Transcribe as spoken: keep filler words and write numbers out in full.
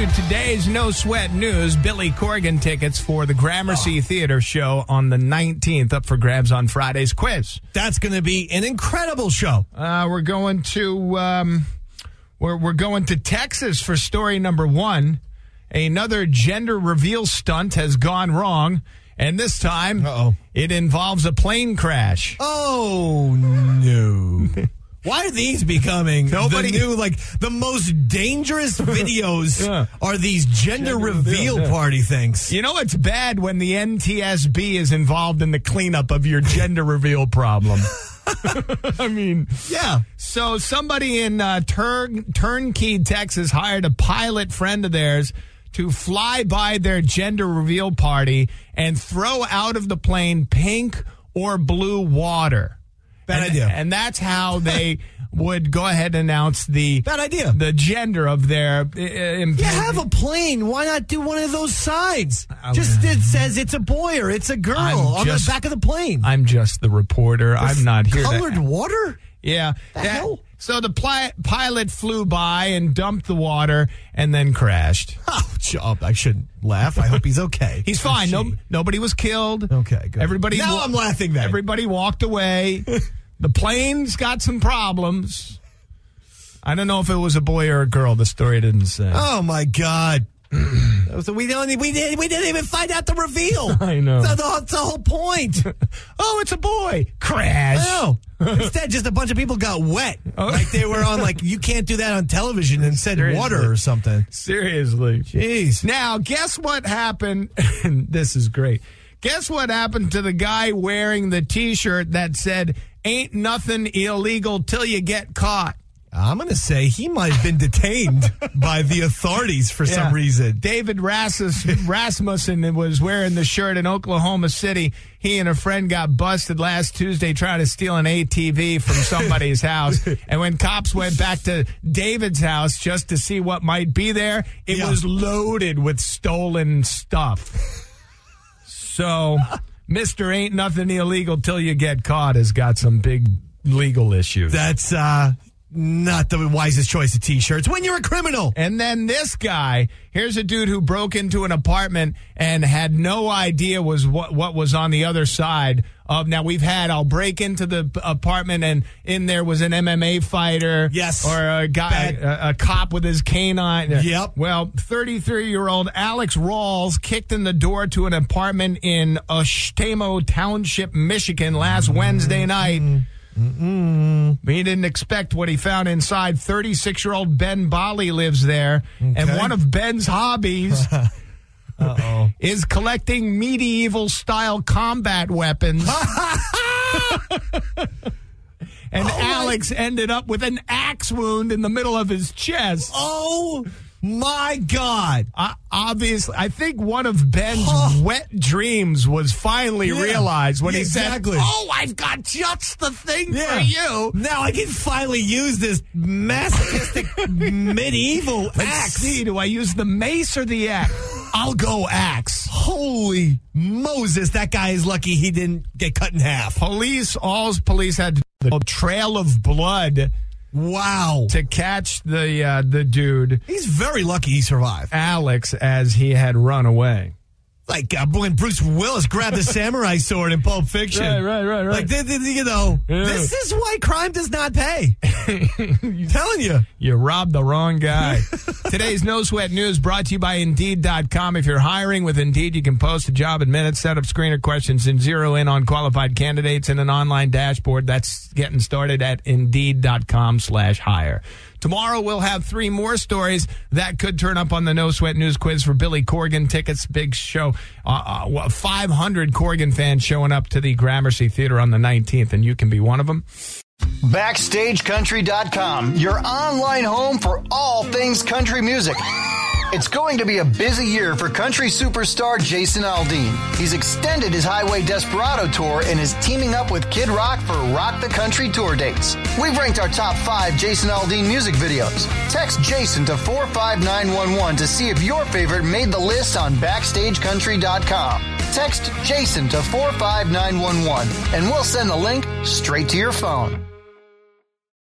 to today's No Sweat News. Billy Corgan tickets for the Gramercy oh. Theater show on the nineteenth, up for grabs on Friday's quiz. That's going to be an incredible show. Uh, we're going to um, we're we're going to Texas for story number one. Another gender reveal stunt has gone wrong, and this time Uh-oh. it involves a plane crash. Oh no. Why are these becoming Nobody, the new, like, the most dangerous videos yeah. are these gender, gender reveal, reveal yeah. party things? You know, it's bad when the N T S B is involved in the cleanup of your gender reveal problem. I mean, yeah. So somebody in uh, Turn- Turnkey, Texas hired a pilot friend of theirs to fly by their gender reveal party and throw out of the plane pink or blue water. Bad and, idea. And that's how they would go ahead and announce the Bad idea. the gender of their... Uh, you have a plane. Why not do one of those signs? Just it says it's a boy or it's a girl I'm on just, the back of the plane. I'm just the reporter. With I'm not here colored to... water? Yeah. The that, hell? So the pli- pilot flew by and dumped the water and then crashed. Oh, I shouldn't laugh. I hope he's okay. He's fine. No, nobody was killed. Okay, good. Everybody now wa- I'm laughing then. Everybody walked away. The plane's got some problems. I don't know if it was a boy or a girl. The story didn't say. Oh, my God. So we don't. We didn't. We didn't even find out the reveal. I know. That's the, that's the whole point. Oh, it's a boy. Crash. No. Instead, just a bunch of people got wet. Oh. Like they were on. Like you can't do that on television and said Seriously. water or something. Seriously. Jeez. Now, guess what happened? This is great. Guess what happened to the guy wearing the T-shirt that said "Ain't nothing illegal till you get caught"? I'm going to say he might have been detained by the authorities for yeah. some reason. David Rasmus, Rasmussen was wearing the shirt in Oklahoma City. He and a friend got busted last Tuesday trying to steal an A T V from somebody's house. And when cops went back to David's house just to see what might be there, it yeah. was loaded with stolen stuff. So Mister Ain't Nothing Illegal Till You Get Caught has got some big legal issues. That's, uh... not the wisest choice of T-shirts when you're a criminal. And then this guy, here's a dude who broke into an apartment and had no idea was what, what was on the other side of. Now, we've had, I'll break into the apartment and in there was an M M A fighter. Yes. Or a guy, a, a cop with his canine. Yep. Well, thirty-three-year-old Alex Rawls kicked in the door to an apartment in Oshtemo Township, Michigan last mm-hmm. Wednesday night. Mm-mm. He didn't expect what he found inside. thirty-six-year-old Ben Bali lives there, okay. and one of Ben's hobbies Uh-oh. is collecting medieval-style combat weapons. And oh Alex my. ended up with an axe wound in the middle of his chest. Oh, my God. Uh, obviously, I think one of Ben's oh. wet dreams was finally yeah. realized when yeah, he exactly. said, oh, I've got just the thing yeah. for you. Now I can finally use this masochistic medieval Let's axe. see, do I use the mace or the axe? I'll go axe. Holy Moses, that guy is lucky he didn't get cut in half. Police, all police had the trail of blood. Wow. To catch the uh, the dude. He's very lucky he survived. Alex, as he had run away. Like uh, when Bruce Willis grabbed the samurai sword in Pulp Fiction. Right, right, right, right. Like, you know, yeah. this is why crime does not pay. I'm telling you. You robbed the wrong guy. Today's No Sweat News brought to you by Indeed dot com. If you're hiring with Indeed, you can post a job in minutes, set up screener questions, and zero in on qualified candidates in an online dashboard. That's getting started at Indeed dot com slash hire. Tomorrow we'll have three more stories that could turn up on the No Sweat News quiz for Billy Corgan tickets. Big show. Uh, uh, five hundred Corgan fans showing up to the Gramercy Theater on the nineteenth, and you can be one of them. Backstage Country dot com, your online home for all things country music. It's going to be a busy year for country superstar Jason Aldean. He's extended his Highway Desperado tour and is teaming up with Kid Rock for Rock the Country tour dates. We've ranked our top five Jason Aldean music videos. Text Jason to four five nine one one to see if your favorite made the list on Backstage Country dot com. Text Jason to four five nine one one and we'll send the link straight to your phone.